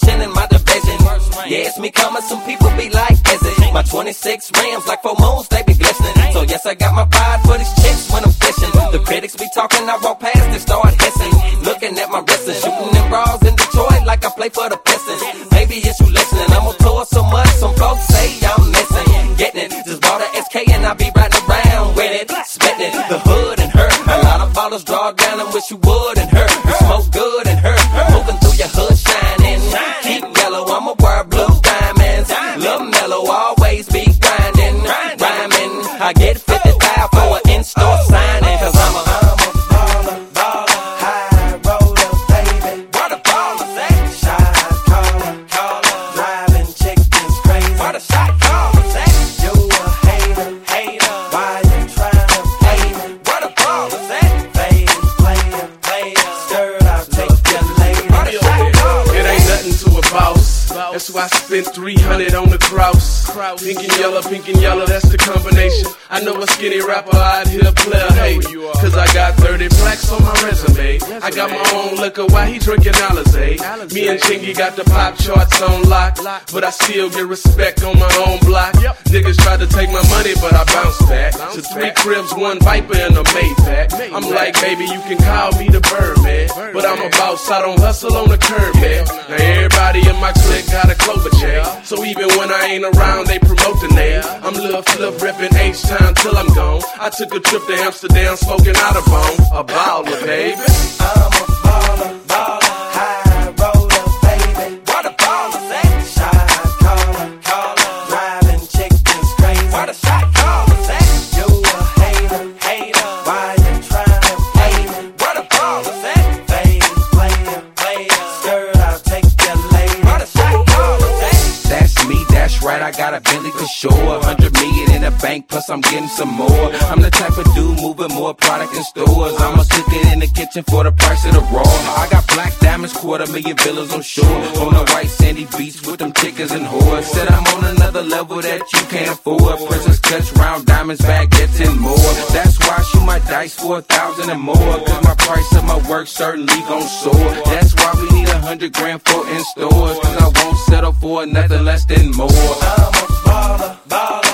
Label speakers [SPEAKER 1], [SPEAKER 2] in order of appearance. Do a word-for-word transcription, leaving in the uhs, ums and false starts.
[SPEAKER 1] ten in my division. Yeah, it's me coming, some people be like, is it? My twenty-six Rams, like four moons, they be glistening. So yes, I got my pride for these chicks when I'm fishing. The critics be talking, I walk past and start hissing. Looking at my wrist and shooting them bras in Detroit like I play for the Pistons. Maybe it's you listening, I'm on tour so much, some folks say I'm missing. Getting it, just bought a S K and I be riding around with it. Spitting it, the hood and her. A lot of ballers draw down and wish you would and her. You smoke good and her. Moving through your hood shining. Keep yellow, I'ma wear blue diamonds. Lil' mellow, always be grinding. Rhyming, I get fifty-five for an in-store signing. Cause I'm a, I'm a baller, baller, high roller, baby. What a baller, say? Shot caller, caller, driving chickens crazy. What a shot caller, say? You a hater, hater. Why you tryna play me? What a baller, say? Fade, player, player. Skirt, I'll take you later. What a shot caller,
[SPEAKER 2] it ain't nothing to a boss. That's why I spent three hundred on the cross. Pink and yellow, pink and yellow, that's the combination. I know a skinny rapper out here player hate. Cause I got thirty blacks on my resume. I got my own liquor while he drinking Alizé. Me and Chingy got the pop charts on lock. But I still get respect on my own block. Niggas tried to take my money, but I bounced back. To three cribs, one Viper, and a Maybach. I'm like, baby, you can call me the Birdman. But I'm a boss, I don't hustle on the curb, man. Now everybody in my clique got a Clover check. So even when I ain't around, they promote the name. I'm Lil Flip reppin' H-Town till I'm gone. I took a trip to Amsterdam smoking out of bone. A baller, baby.
[SPEAKER 1] I'm a baller, baller, high roller, baby. What a baller, say? Shot caller, caller, driving chickens crazy. What a shot caller, say? You a hater, hater. Why you tryna play me? What a baller, say? Fade, player, player. Skirt, I'll take you later. What a shot caller, say? That's me, that's right, I got a Bentley for sure. A hundred million in the bank, plus I'm getting some more. I'm the type of dude moving more product in stores. I'ma cook it in the kitchen for the price of the raw. I got black diamonds, quarter million villas on shore. On the white sandy beach with them chickens and whores. Said I'm on another level that you can't afford. Princess cuts, round diamonds, baguettes and more. That's why I shoot my dice for a thousand and more. Cause my price of my work certainly gon' soar. That's why we need a hundred grand for in stores. Cause I won't settle for nothing less than more. I'm a baller, baller.